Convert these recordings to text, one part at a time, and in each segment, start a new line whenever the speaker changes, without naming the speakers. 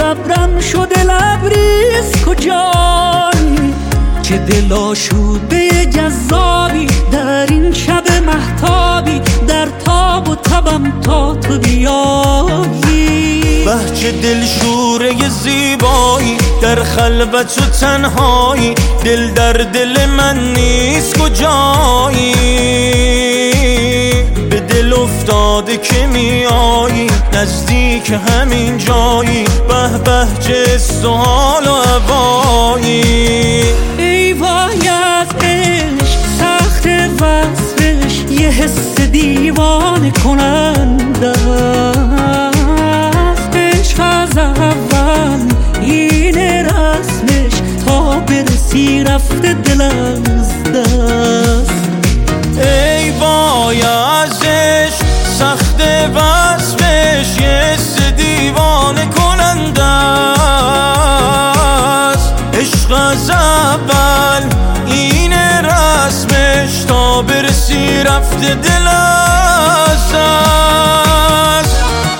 صبرم شده لبریز کجایی، چه دل آشوده جذابی در این شب مهتابی، در تاب و تبم تا تو بیایی.
بهچه دلشوره زیبایی در خلوت و تنهایی، دل در دل من نیست کجایی، به دل افتاده که میایی نزدیک همین جایی، به به چه سوال و هوایی.
ای وای از عشق سخت وصفش، یه حس دیوانه کننده است. عشق از اول این رسمش، تا برسی رفته دل از دست.
ای وای از عشق سخت وصفش، یه حس دیوانه کننده است. عشق از اول این رسمش، تا برسی رفته دل از دست.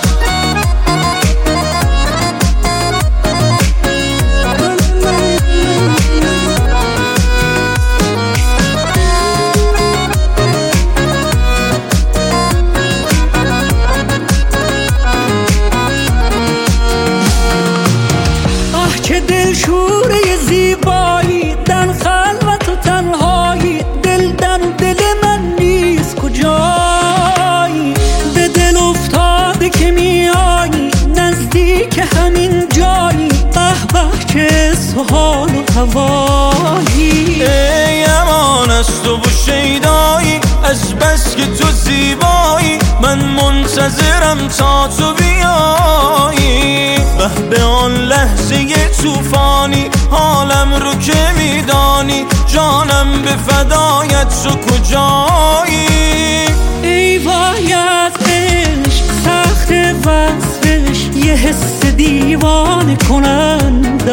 چه دلشوره زیبایی در خلوت و تنهایی، دل در دل من نیست کجایی، به دل افتاده که میایی نزدیک همین جایی، به به چه سوال و هوایی.
ای امان از تو و شیدایی، از بس که تو زیبایی من منتظرم تا تو بیایی. به آن لحظه طوفانی حالم رو که میدانی، جانم به فدایت تو کجایی.
ای وای از عشق سخت وصفش، یه حس دیوانه کننده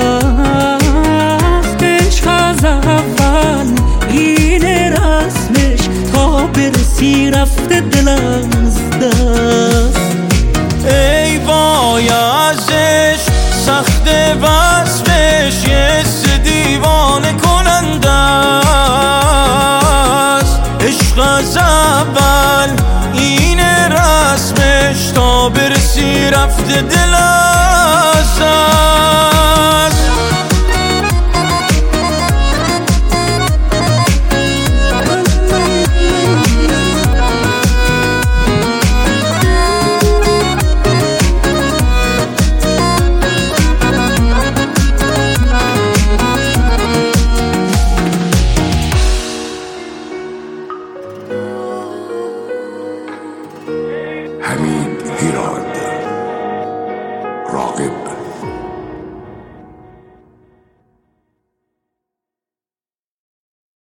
است. عشق از اول این رسمش، تا برسی رفته دل از دست.
ای وای از عشق سخت وصفش، یه حس دیوانه کننده است. عشق از اول این رسمش، تا برسی رفته دل از دست.
همین